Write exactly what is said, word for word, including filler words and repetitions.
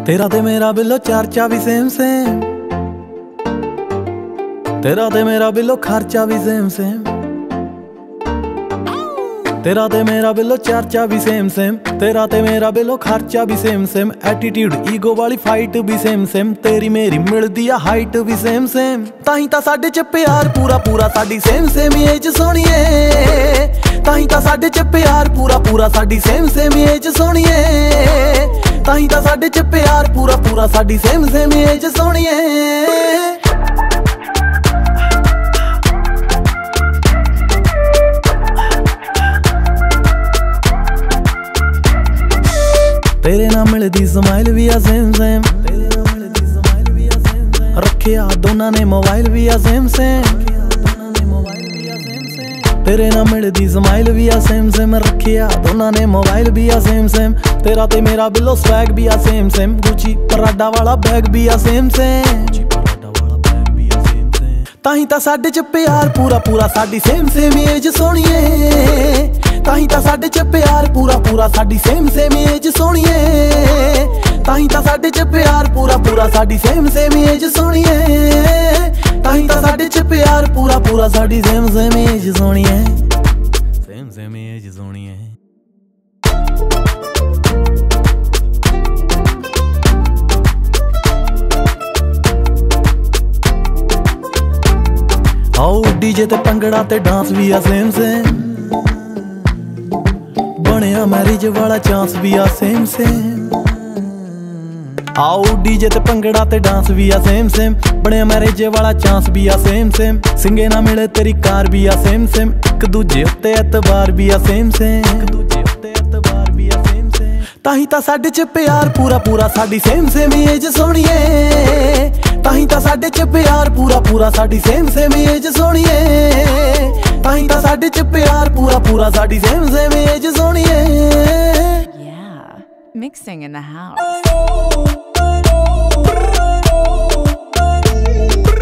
तेरा ते मेरा बिल्लो चार्चा भी सेम सेम, तेरा ते मेरा बिल्लो खर्चा भी सेम सेम, तेरा ते मेरा बिल्लो चार्चा भी सेम सेम, तेरा ते मेरा बिल्लो खर्चा भी सेम सेम, एटीट्यूड ईगो वाली फाइट भी सेम सेम, तेरी मेरी मिलदी आ हाइट भी सेम सेम। ताही तां साडे च प्यार पूरा पूरा साडी सेम सेम एज सोहणीए, ताही तां साडे च प्यार पूरा पूरा साडी सेम सेम एज सोहणीए, ताही तां साडे च प्यार पूरा पूरा साडी सेम सेम एज सोहणीए। तेरे नाल मिलदी स्माइल भी आ सेम सेम, तेरे नाल मिलदी स्माइल भी आ सेम सेम, रखिया दोनां ने मोबाइल भी आ सेम सेम, तेरे नाल मिलदी स्माइल भी आ सेम सेम, रखिया दोनां ने मोबाइल भी आ सेम सेम। तेरा ते मेरा बिल्लो स्वैग भी आ सेम सेम, गुची पराडा वाला बैग भी आ सेम सेम, ताही तां साडे च प्यार पूरा पूरा साडी सेम सेम एज सोहणीए, ताही तां साडे च प्यार पूरा पूरा साडी सेम सेम एज सोहणीए, ताही तां साडे च प्यार पूरा पूरा साडी सेम सेम एज सोहणीए, ताही तां साडे च प्यार पूरा पूरा साडी सेम सेम एज सोहणीए, सेम सेम एज सोहणीए। आओ डीजे ते भंगड़ा ते डांस भी आ सेम सेम, बनिया मैरिज वाला चांस भी आ सेम सेम। आओ डीजे ते भंगड़ा ते डांस भी आ सेम सेम, बनिया मैरिज वाला चांस भी आ सेम सेम। सिंगे ना मिले तेरी कार भी आ सेम सेम, इक दूजे उत्ते एतबार भी आ सेम सेम, इक दूजे उत्ते एतबार भी आ सेम सेम। ताही तां साडे च प्यार पूरा पूरा साडी सेम सेम एज सोहणीए, ताही तां साडे च प्यार पूरा पूरा साडी सेम सेम एज सोहणीए, ताही तां साडे च प्यार पूरा पूरा साडी सेम सेम एज सोहणीए। Yeah, mixing in the house.